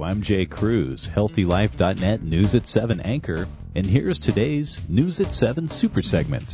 I'm Jay Cruz, HealthyLife.net News at 7 anchor, and here's today's News at 7 super segment.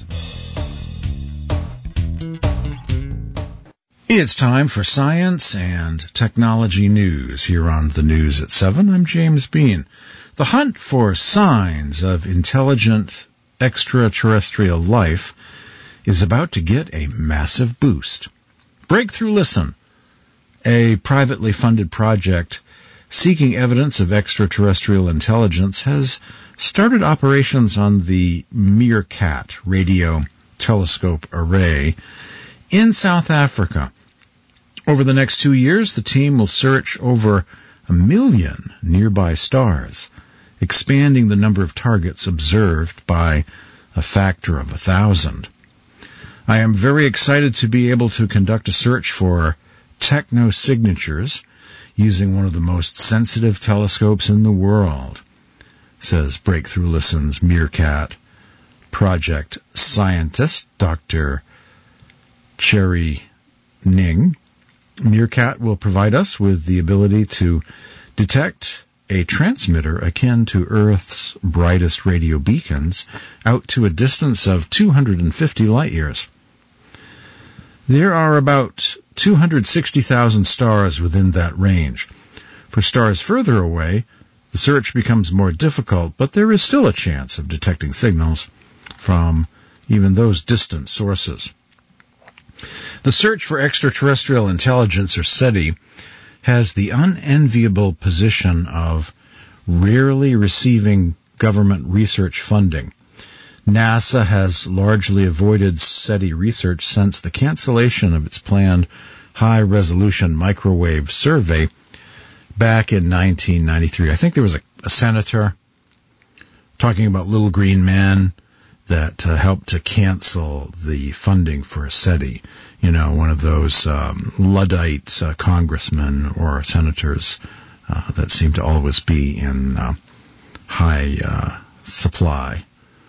It's time for science and technology news here on the News at 7. I'm James Bean. The hunt for signs of intelligent extraterrestrial life is about to get a massive boost. Breakthrough Listen, a privately funded project seeking evidence of extraterrestrial intelligence, has started operations on the Meerkat radio telescope array in South Africa. Over the next 2 years, the team will search over 1 million nearby stars, expanding the number of targets observed by a factor of 1,000. I am very excited to be able to conduct a search for technosignatures using one of the most sensitive telescopes in the world, says Breakthrough Listen's Meerkat project scientist, Dr. Cherry Ning. Meerkat will provide us with the ability to detect a transmitter akin to Earth's brightest radio beacons out to a distance of 250 light years. There are about 260,000 stars within that range. For stars further away, the search becomes more difficult, but there is still a chance of detecting signals from even those distant sources. The search for extraterrestrial intelligence, or SETI, has the unenviable position of rarely receiving government research funding. NASA has largely avoided SETI research since the cancellation of its planned high-resolution microwave survey back in 1993. I think there was a senator talking about little green men that helped to cancel the funding for SETI. You know, one of those Luddite congressmen or senators that seem to always be in high supply.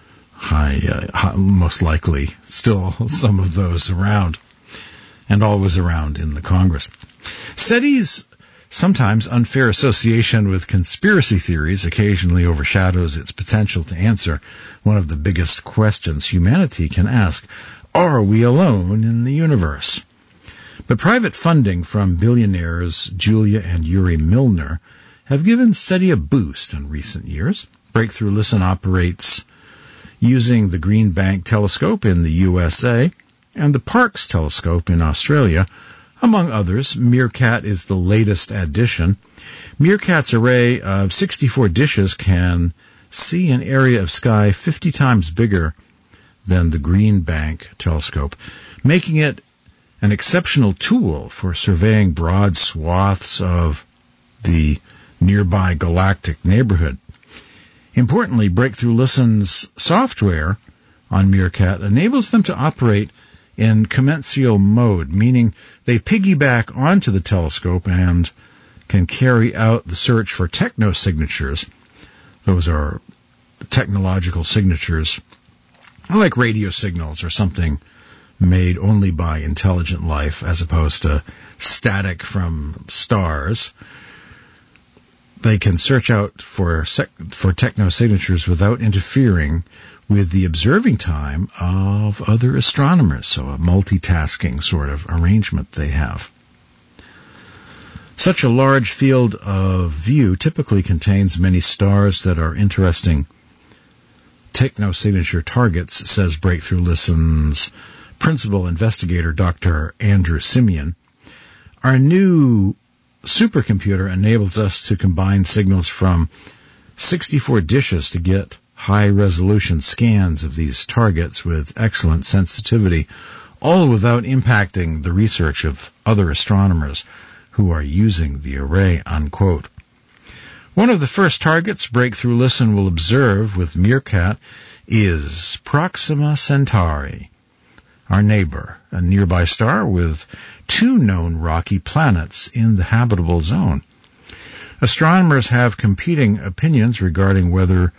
Most likely still some of those around, and always around in the Congress. SETI's sometimes unfair association with conspiracy theories occasionally overshadows its potential to answer one of the biggest questions humanity can ask: are we alone in the universe? But private funding from billionaires Julia and Yuri Milner have given SETI a boost in recent years. Breakthrough Listen operates using the Green Bank telescope in the USA and the Parkes telescope in Australia. Among others, Meerkat is the latest addition. Meerkat's array of 64 dishes can see an area of sky 50 times bigger than the Green Bank telescope, making it an exceptional tool for surveying broad swaths of the nearby galactic neighborhood. Importantly, Breakthrough Listen's software on Meerkat enables them to operate in commensal mode, meaning they piggyback onto the telescope and can carry out the search for technosignatures. Those are technological signatures, like radio signals or something made only by intelligent life as opposed to static from stars. They can search out for technosignatures without interfering with the observing time of other astronomers, so a multitasking sort of arrangement they have. Such a large field of view typically contains many stars that are interesting technosignature targets, says Breakthrough Listen's principal investigator, Dr. Andrew Simeon. Our new supercomputer enables us to combine signals from 64 dishes to get high-resolution scans of these targets with excellent sensitivity, all without impacting the research of other astronomers who are using the array, unquote. One of the first targets Breakthrough Listen will observe with Meerkat is Proxima Centauri, our neighbor, a nearby star with 2 known rocky planets in the habitable zone. Astronomers have competing opinions regarding whether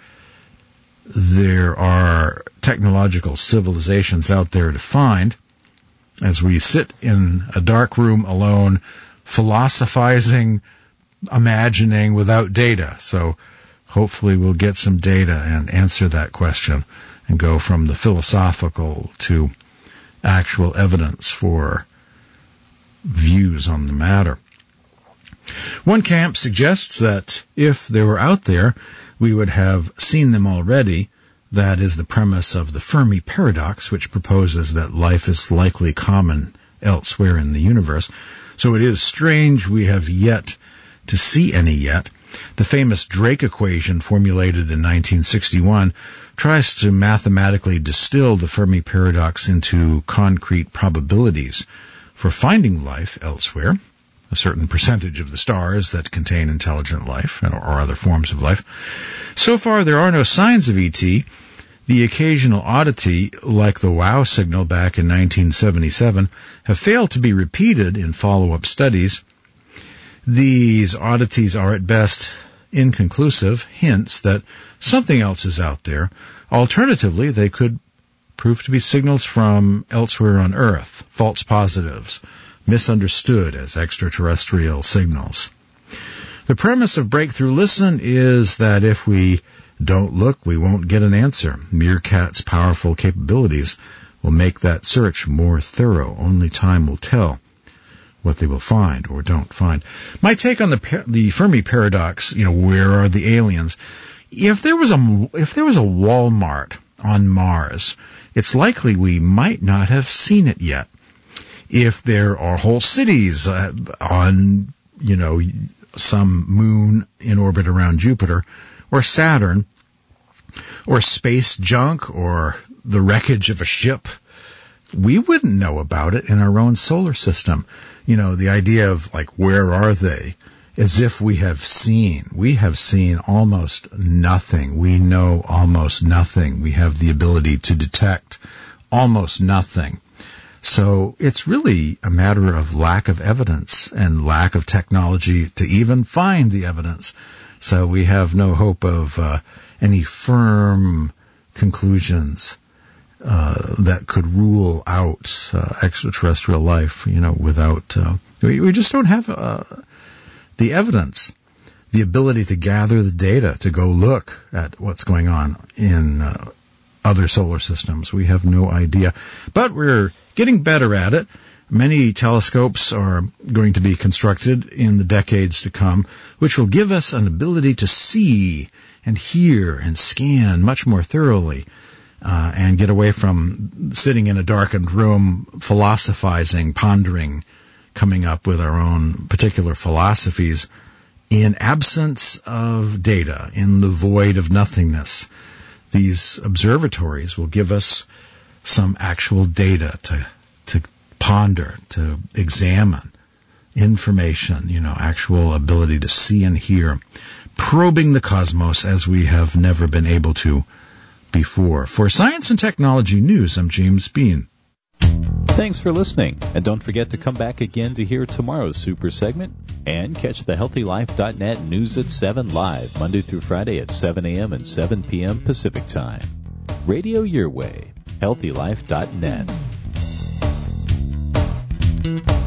there are technological civilizations out there to find. As we sit in a dark room alone, philosophizing imagining without data. So hopefully we'll get some data and answer that question and go from the philosophical to actual evidence for views on the matter. One camp suggests that if they were out there, we would have seen them already. That is the premise of the Fermi paradox, which proposes that life is likely common elsewhere in the universe. So it is strange we have yet to see any yet. The famous Drake equation, formulated in 1961, tries to mathematically distill the Fermi paradox into concrete probabilities for finding life elsewhere, a certain percentage of the stars that contain intelligent life or other forms of life. So far, there are no signs of ET. The occasional oddity, like the WOW signal back in 1977, have failed to be repeated in follow-up studies. These oddities are at best inconclusive hints that something else is out there. Alternatively, they could prove to be signals from elsewhere on Earth, false positives, misunderstood as extraterrestrial signals. The premise of Breakthrough Listen is that if we don't look, we won't get an answer. Meerkat's powerful capabilities will make that search more thorough. Only time will tell what they will find or don't find. My take on the Fermi paradox, where are the aliens? If there was a Walmart on Mars, it's likely we might not have seen it yet. If there are whole cities on, some moon in orbit around Jupiter or Saturn, or space junk or the wreckage of a ship, we wouldn't know about it in our own solar system. The idea of where are they? As if we have seen almost nothing. We know almost nothing. We have the ability to detect almost nothing. So it's really a matter of lack of evidence and lack of technology to even find the evidence. So we have no hope of any firm conclusions that could rule out extraterrestrial life, without... we just don't have the evidence, the ability to gather the data, to go look at what's going on in other solar systems. We have no idea. But we're getting better at it. Many telescopes are going to be constructed in the decades to come, which will give us an ability to see and hear and scan much more thoroughly, and get away from sitting in a darkened room, philosophizing, pondering, coming up with our own particular philosophies in absence of data, in the void of nothingness. These observatories will give us some actual data to ponder, to examine, information, actual ability to see and hear, probing the cosmos as we have never been able to before. For Science and Technology News, I'm James Bean. Thanks for listening, and don't forget to come back again to hear tomorrow's super segment and catch the HealthyLife.net News at 7 live, Monday through Friday at 7 a.m. and 7 p.m. Pacific Time. Radio your way, HealthyLife.net.